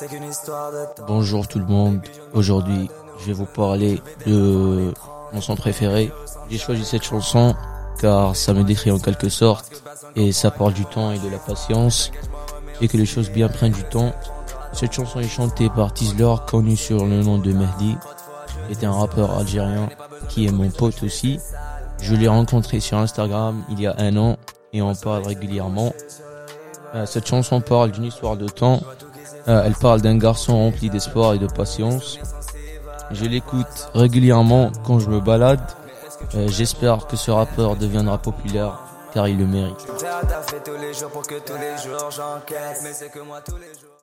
Bonjour tout le monde, aujourd'hui je vais vous parler de mon son préféré. J'ai choisi cette chanson car ça me décrit en quelque sorte et ça parle du temps et de la patience et que les choses bien prennent du temps. Cette chanson est chantée par Tizlor, connu sur le nom de Mehdi. Il était un rappeur algérien qui est mon pote aussi. Je l'ai rencontré sur Instagram il y a 1 an et on parle régulièrement. Cette chanson parle d'une histoire de temps. Elle parle d'un garçon rempli d'espoir et de patience. Je l'écoute régulièrement quand je me balade. J'espère que ce rappeur deviendra populaire car il le mérite.